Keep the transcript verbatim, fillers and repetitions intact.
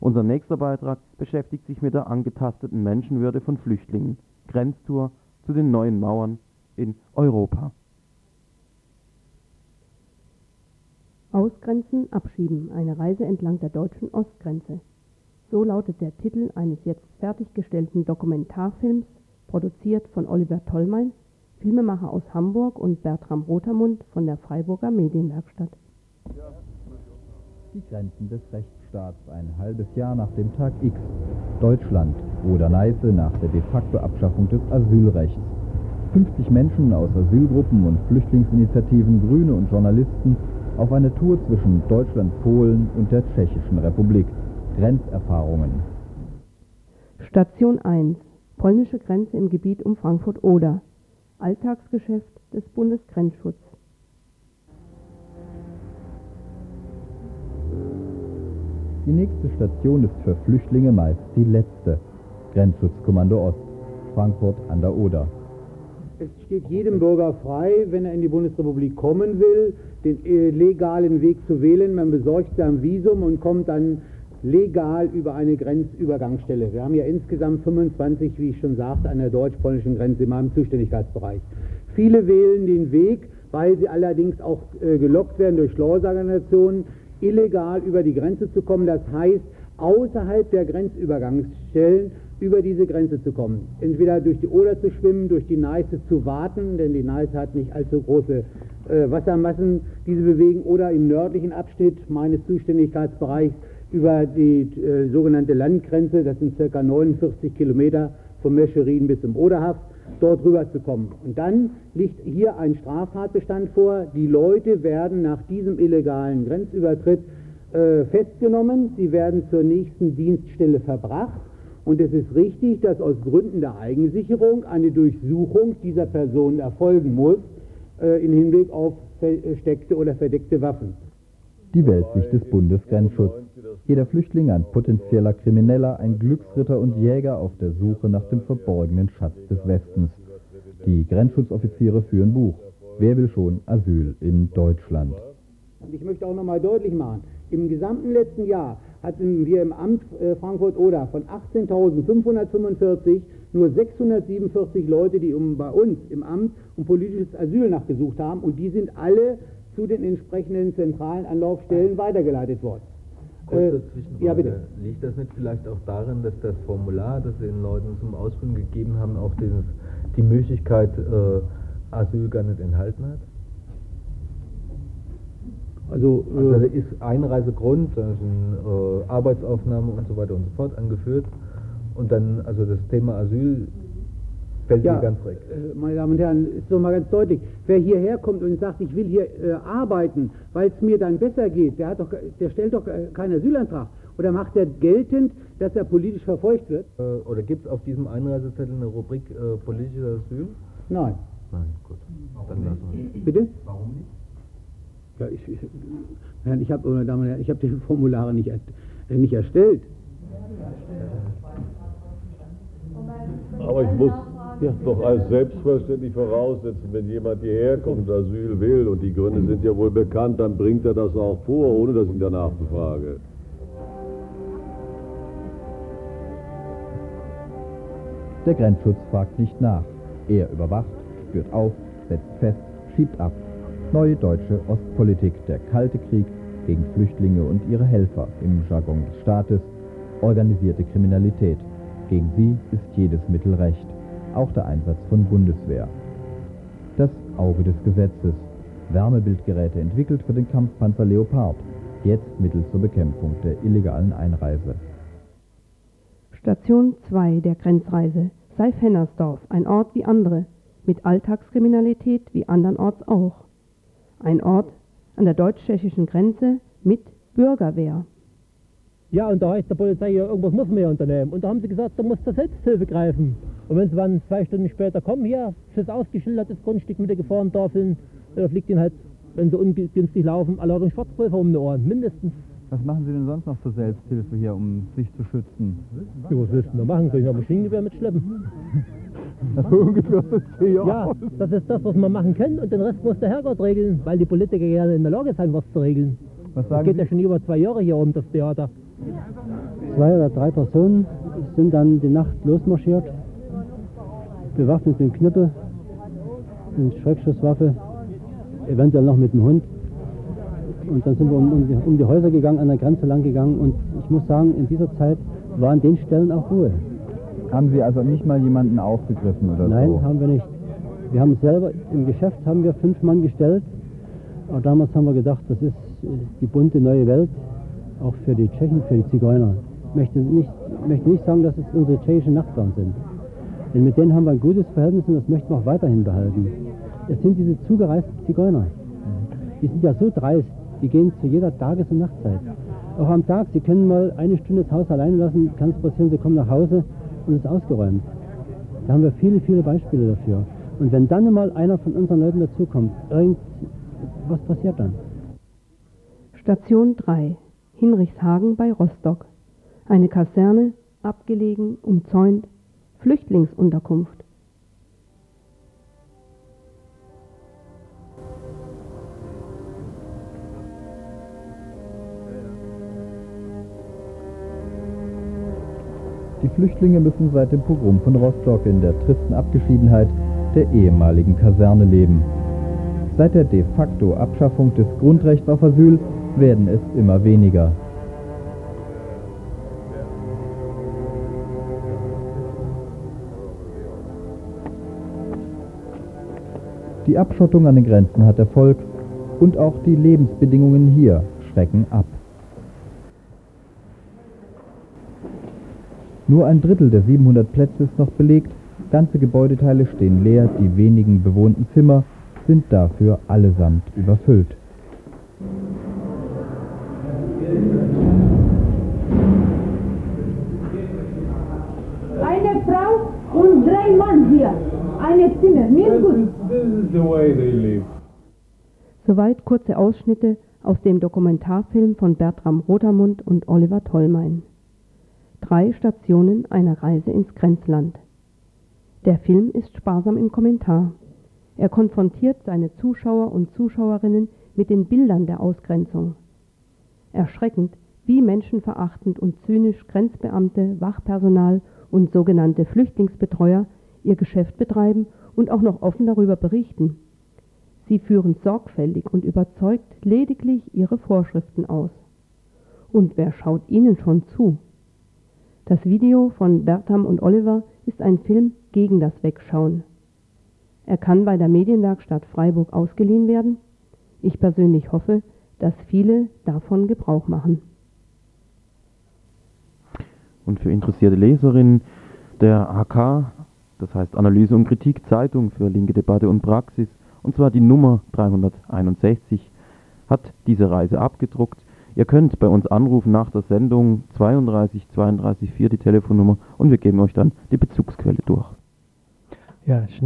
Unser nächster Beitrag beschäftigt sich mit der angetasteten Menschenwürde von Flüchtlingen. Grenztour zu den neuen Mauern in Europa. Ausgrenzen, abschieben, eine Reise entlang der deutschen Ostgrenze. So lautet der Titel eines jetzt fertiggestellten Dokumentarfilms, produziert von Oliver Tollmein, Filmemacher aus Hamburg, und Bertram Rotermund von der Freiburger Medienwerkstatt. Die Grenzen des Rechtsstaats, ein halbes Jahr nach dem Tag X. Deutschland, Oder-Neiße nach der de facto Abschaffung des Asylrechts. fünfzig Menschen aus Asylgruppen und Flüchtlingsinitiativen, Grüne und Journalisten auf eine Tour zwischen Deutschland, Polen und der Tschechischen Republik. Grenzerfahrungen. Station eins. Polnische Grenze im Gebiet um Frankfurt-Oder. Alltagsgeschäft des Bundesgrenzschutzes. Die nächste Station ist für Flüchtlinge meist die letzte. Grenzschutzkommando Ost, Frankfurt an der Oder. Es steht jedem Bürger frei, wenn er in die Bundesrepublik kommen will, den äh, legalen Weg zu wählen. Man besorgt sein Visum und kommt dann legal über eine Grenzübergangsstelle. Wir haben ja insgesamt fünfundzwanzig, wie ich schon sagte, an der deutsch-polnischen Grenze in meinem Zuständigkeitsbereich. Viele wählen den Weg, weil sie allerdings auch äh, gelockt werden durch Schleuserorganisationen, illegal über die Grenze zu kommen. Das heißt, außerhalb der Grenzübergangsstellen über diese Grenze zu kommen. Entweder durch die Oder zu schwimmen, durch die Neiße zu warten, denn die Neiße hat nicht allzu große äh, Wassermassen, die sie bewegen, oder im nördlichen Abschnitt meines Zuständigkeitsbereichs über die äh, sogenannte Landgrenze, das sind ca. neunundvierzig Kilometer von Mescherin bis zum Oderhaft, dort rüber zu kommen. Und dann liegt hier ein Straftatbestand vor. Die Leute werden nach diesem illegalen Grenzübertritt äh, festgenommen, sie werden zur nächsten Dienststelle verbracht. Und es ist richtig, dass aus Gründen der Eigensicherung eine Durchsuchung dieser Person erfolgen muss, äh, im Hinblick auf versteckte oder verdeckte Waffen. Die Weltsicht des Bundesgrenzschutzes. Jeder Flüchtling ein potenzieller Krimineller, ein Glücksritter und Jäger auf der Suche nach dem verborgenen Schatz des Westens. Die Grenzschutzoffiziere führen Buch. Wer will schon Asyl in Deutschland? Und ich möchte auch noch mal deutlich machen, im gesamten letzten Jahr hatten wir im Amt äh, Frankfurt-Oder von achtzehntausendfünfhundertfünfundvierzig nur sechshundertsiebenundvierzig Leute, die um, bei uns im Amt um politisches Asyl nachgesucht haben, und die sind alle zu den entsprechenden zentralen Anlaufstellen weitergeleitet worden. Kurze Zwischenfrage. Ja, bitte. Liegt das nicht vielleicht auch darin, dass das Formular, das Sie den Leuten zum Ausfüllen gegeben haben, auch dieses, die Möglichkeit äh, Asyl gar nicht enthalten hat? Also, also da ist Einreisegrund, da sind äh, Arbeitsaufnahme und so weiter und so fort angeführt, und dann, also das Thema Asyl fällt ja, hier ganz weg. Äh, meine Damen und Herren, ist doch mal ganz deutlich, wer hierher kommt und sagt, ich will hier äh, arbeiten, weil es mir dann besser geht, der, hat doch, der stellt doch keinen Asylantrag. Oder macht er geltend, dass er politisch verfolgt wird? Äh, oder gibt es auf diesem Einreisezettel eine Rubrik äh, politisches Asyl? Nein. Nein, gut. Dann lassen wir. Bitte? Warum nicht? Ja, ich, ich, ich habe, meine Damen und Herren, ich habe die Formulare nicht, äh, nicht erstellt. Aber ich muss ja doch als selbstverständlich voraussetzen, wenn jemand hierher kommt und Asyl will, und die Gründe sind ja wohl bekannt, dann bringt er das auch vor, ohne dass ich ihn danach befrage. Der Grenzschutz fragt nicht nach. Er überwacht, spürt auf, setzt fest, schiebt ab. Neue deutsche Ostpolitik, der Kalte Krieg gegen Flüchtlinge und ihre Helfer, im Jargon des Staates, organisierte Kriminalität. Gegen sie ist jedes Mittel recht, auch der Einsatz von Bundeswehr. Das Auge des Gesetzes, Wärmebildgeräte entwickelt für den Kampfpanzer Leopard, jetzt Mittel zur Bekämpfung der illegalen Einreise. Station zwei der Grenzreise, Seif-Hennersdorf, ein Ort wie andere, mit Alltagskriminalität wie andernorts auch. Ein Ort an der deutsch-tschechischen Grenze mit Bürgerwehr. Ja, und da heißt der Polizei, ja, irgendwas muss man ja unternehmen. Und da haben sie gesagt, da muss der Selbsthilfe greifen. Und wenn sie dann zwei Stunden später kommen, hier, fürs ausgeschildertes Grundstück mit den Gefahrentafeln, da fliegt ihnen halt, wenn sie ungünstig laufen, Alarm Schwarzpulver um die Ohren, mindestens. Was machen Sie denn sonst noch zur Selbsthilfe hier, um sich zu schützen? Ja, was willst du da machen? Soll ich noch ein Maschinengewehr mitschleppen? Ungefähr so Ja, das ist das, was man machen kann, und den Rest muss der Herrgott regeln, weil die Politiker gerne in der Lage sind, was zu regeln. Was das sagen geht Sie? ja schon über zwei Jahre hier um das Theater. zwei oder drei Personen sind dann die Nacht losmarschiert, bewaffnet mit dem Knüppel, mit Schreckschusswaffe, eventuell noch mit dem Hund. Und dann sind wir um, um, die, um die Häuser gegangen, an der Grenze lang gegangen. Und ich muss sagen, in dieser Zeit war an den Stellen auch Ruhe. Haben Sie also nicht mal jemanden aufgegriffen oder Nein, so? Nein, haben wir nicht. Wir haben selber, im Geschäft haben wir fünf Mann gestellt. Aber damals haben wir gedacht, das ist die bunte neue Welt, auch für die Tschechen, für die Zigeuner. Ich möchte nicht, möchte nicht sagen, dass es unsere tschechischen Nachbarn sind. Denn mit denen haben wir ein gutes Verhältnis und das möchten wir auch weiterhin behalten. Es sind diese zugereisten Zigeuner. Die sind ja so dreist, die gehen zu jeder Tages- und Nachtzeit. Auch am Tag, sie können mal eine Stunde das Haus alleine lassen, kann es passieren, sie kommen nach Hause und es ist ausgeräumt. Da haben wir viele, viele Beispiele dafür. Und wenn dann mal einer von unseren Leuten dazukommt, irgend, was passiert dann? Station drei, Hinrichshagen bei Rostock. Eine Kaserne, abgelegen, umzäunt, Flüchtlingsunterkunft. Die Flüchtlinge müssen seit dem Pogrom von Rostock in der tristen Abgeschiedenheit der ehemaligen Kaserne leben. Seit der de facto Abschaffung des Grundrechts auf Asyl werden es immer weniger. Die Abschottung an den Grenzen hat Erfolg und auch die Lebensbedingungen hier schrecken ab. Nur ein Drittel der siebenhundert Plätze ist noch belegt, ganze Gebäudeteile stehen leer, die wenigen bewohnten Zimmer sind dafür allesamt überfüllt. Eine Frau und drei Mann hier. Eine Zimmer, mir gut. This is the way they live. Soweit kurze Ausschnitte aus dem Dokumentarfilm von Bertram Rotermund und Oliver Tollmein. Drei Stationen einer Reise ins Grenzland. Der Film ist sparsam im Kommentar. Er konfrontiert seine Zuschauer und Zuschauerinnen mit den Bildern der Ausgrenzung. Erschreckend, wie menschenverachtend und zynisch Grenzbeamte, Wachpersonal und sogenannte Flüchtlingsbetreuer ihr Geschäft betreiben und auch noch offen darüber berichten. Sie führen sorgfältig und überzeugt lediglich ihre Vorschriften aus. Und wer schaut ihnen schon zu? Das Video von Bertram und Oliver ist ein Film gegen das Wegschauen. Er kann bei der Medienwerkstatt Freiburg ausgeliehen werden. Ich persönlich hoffe, dass viele davon Gebrauch machen. Und für interessierte Leserinnen der H K, das heißt Analyse und Kritik Zeitung für linke Debatte und Praxis, und zwar die Nummer dreihunderteinundsechzig, hat diese Reise abgedruckt. Ihr könnt bei uns anrufen nach der Sendung zweiunddreißig zweiunddreißig vier, die Telefonnummer, und wir geben euch dann die Bezugsquelle durch. Ja,